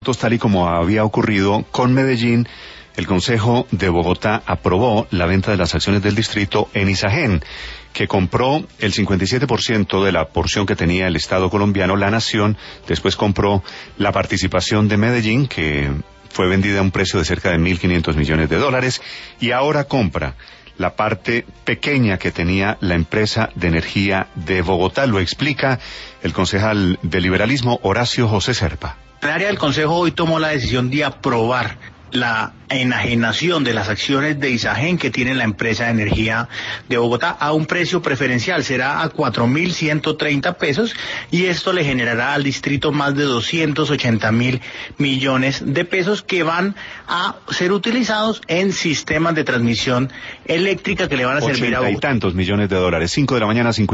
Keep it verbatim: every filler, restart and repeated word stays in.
Agosto, tal y como había ocurrido con Medellín, el Consejo de Bogotá aprobó la venta de las acciones del distrito en Isagen, que compró el cincuenta y siete por ciento de la porción que tenía el Estado colombiano, La Nación. Después compró la participación de Medellín, que fue vendida a un precio de cerca de mil quinientos millones de dólares, y ahora compra la parte pequeña que tenía la empresa de energía de Bogotá. Lo explica el concejal de liberalismo, Horacio José Serpa. El área del Consejo hoy tomó la decisión de aprobar la enajenación de las acciones de Isagen que tiene la empresa de energía de Bogotá a un precio preferencial, será a cuatro mil ciento treinta pesos, y esto le generará al distrito más de doscientos ochenta mil millones de pesos que van a ser utilizados en sistemas de transmisión eléctrica que le van a servir a Bogotá. Ochenta y tantos millones de dólares. Cinco de la mañana, cincuenta